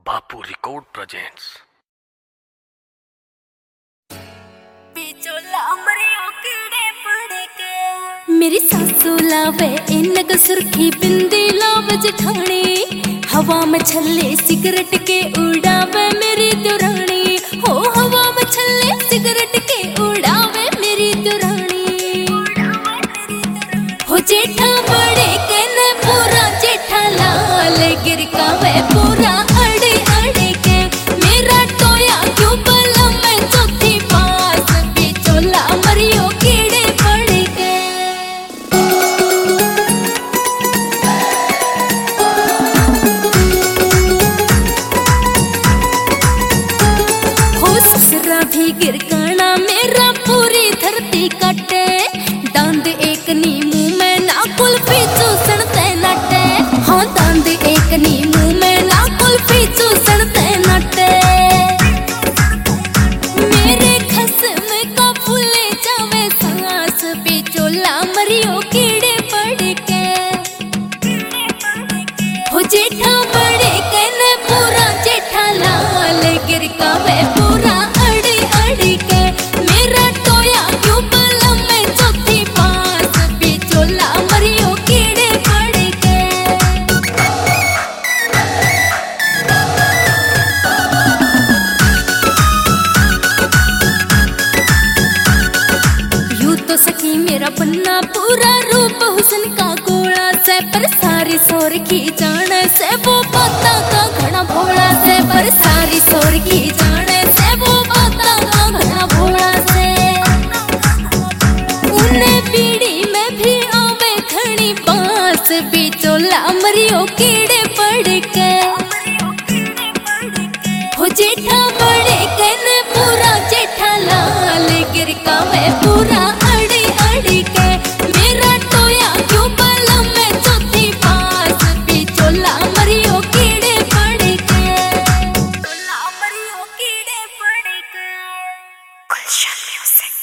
बापू record presents. मेरी सासू लावे इनक सुर्खी बिंदी लाव जठानी, हवा में छल्ले सिगरेट के उड़ावे मेरी दुरानी। हो हवा में छल्ले सिगरेट के उड़ावे मेरी दुरानी। हो जेठा बड़े कहने पूरा जेठा लाल गिरकावे पूरा अड़े अड़े के। मेरा टोया क्यों बला मैं चौथी पास बिचोला मरियो कीड़े पड़ के। हो ससुरा भी गिरकाना मेरा पूरी धरती कटे। दांद एक नी मुंह में ना कुल्फी चूसण ते नटे। हाँ दांद एक नी मुंह में ना कुल्फी चूसण ते नटे। मेरे खसम का फूले जावे सांस बिचोला मरियो कीड़े पड़ के। हो जेठा बड़े कहने पूरा जेठा लाल गिरकावे पूरा अड़ी अड़ी के। मेरा टोया क्यों बला मैं चौथी पास बिचोला मरियो कीड़े पड़ के। यूं तो सखी मेरा बनना पूरा रूप हुस्न का गोला से, पर सारी सोर की जाने से वो बाता का घना भोला से। पर सारी सोर की जाने से वो बाता का घना भोला से। उन्हें बीड़ी में भी आवे घनी बांस बिचोला मरियो कीड़े पड़ के। हो जेठा बड़े कहने पूरा जेठा लाल गिरकावे पूरा अड़ी अड़ी के। मेरा टोया क्यों बला मैं चौथी पास बिचोला मरियो कीड़े पड़ के। मरियो कीड़े पड़ के। गुलशन म्यूजिक।